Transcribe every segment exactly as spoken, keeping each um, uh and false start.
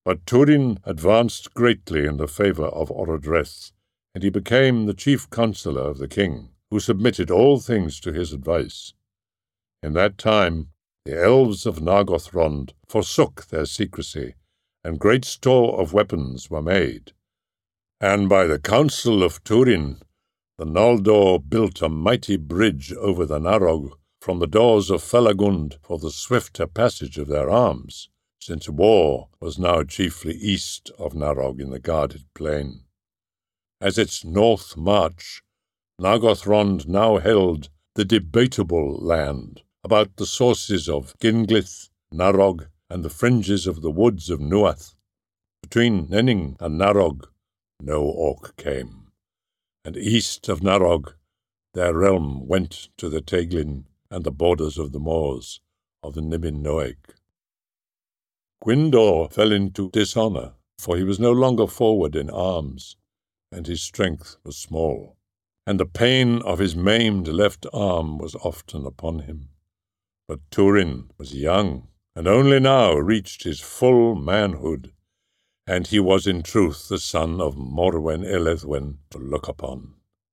But Turin advanced greatly in the favour of Orodreth, and he became the chief counsellor of the king, who submitted all things to his advice. In that time the elves of Nargothrond forsook their secrecy, and great store of weapons were made. And by the counsel of Turin, the Noldor built a mighty bridge over the Narog from the doors of Felagund for the swifter passage of their arms, since war was now chiefly east of Narog in the guarded plain. As its north march, Nargothrond now held the debatable land about the sources of Ginglyth, Narog, and the fringes of the woods of Nuath. Between Nenning and Narog, no orc came, and east of Narog, their realm went to the Teglin and the borders of the moors of the Nibin Noeg. Gwyndor fell into dishonour, for he was no longer forward in arms, and his strength was small, and the pain of his maimed left arm was often upon him. But Turin was young, and only now reached his full manhood, and he was in truth the son of Morwen Elethwen to look upon.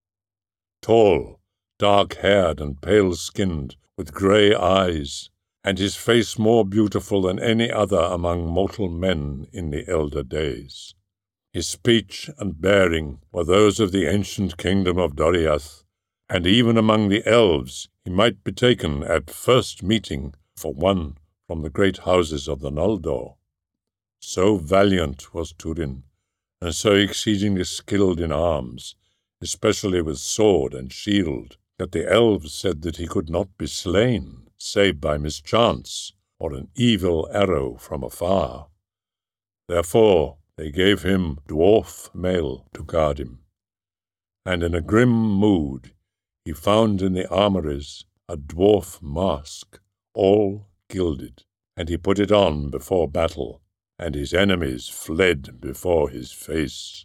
Tall, dark-haired and pale-skinned, with grey eyes, and his face more beautiful than any other among mortal men in the elder days. His speech and bearing were those of the ancient kingdom of Doriath, and even among the elves he might be taken at first meeting for one from the great houses of the Noldor. So valiant was Turin, and so exceedingly skilled in arms, especially with sword and shield, that the elves said that he could not be slain, save by mischance, or an evil arrow from afar. Therefore they gave him dwarf mail to guard him. And in a grim mood he found in the armories a dwarf mask, all gilded, and he put it on before battle, and his enemies fled before his face.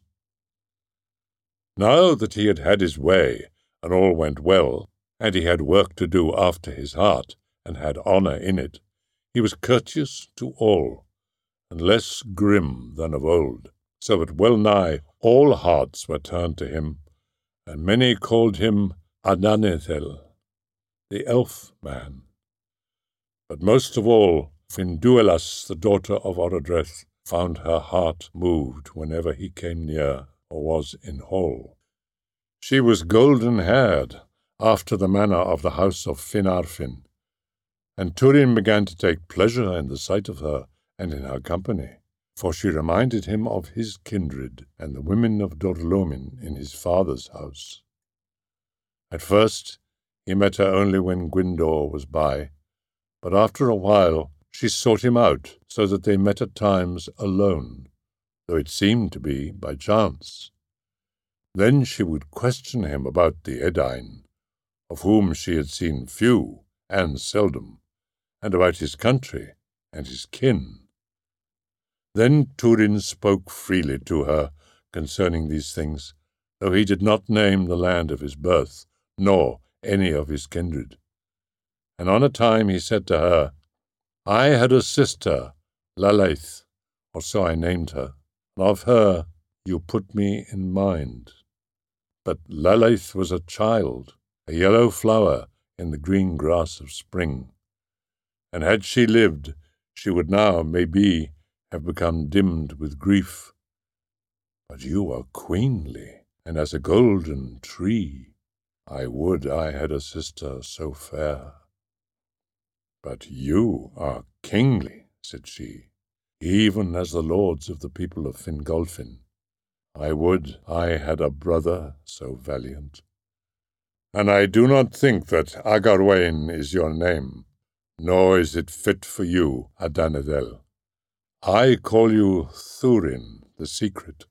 Now that he had had his way, and all went well, and he had work to do after his heart, and had honour in it, he was courteous to all, and less grim than of old, so that well nigh all hearts were turned to him, and many called him Adanethel, the elf man. But most of all, Finduelas, the daughter of Orodreth, found her heart moved whenever he came near or was in hall. She was golden-haired, after the manner of the house of Finarfin, and Turin began to take pleasure in the sight of her and in her company, for she reminded him of his kindred and the women of Dorlomin in his father's house. At first he met her only when Gwyndor was by, but after a while she sought him out, so that they met at times alone, though it seemed to be by chance. Then she would question him about the Edain, of whom she had seen few and seldom, and about his country and his kin. Then Turin spoke freely to her concerning these things, though he did not name the land of his birth, nor any of his kindred. And on a time he said to her, I had a sister, Lalaith, or so I named her, and of her you put me in mind. But Lalaith was a child, a yellow flower in the green grass of spring, and had she lived, she would now, maybe, have become dimmed with grief. But you are queenly, and as a golden tree. I would I had a sister so fair. But you are kingly, said she, even as the lords of the people of Fingolfin. I would I had a brother so valiant. And I do not think that Agarwain is your name, nor is it fit for you, Adanethel. I call you Thurin, the Secret.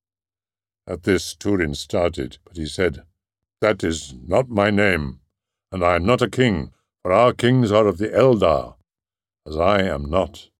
At this Turin started, but he said, That is not my name, and I am not a king, for our kings are of the Eldar, as I am not.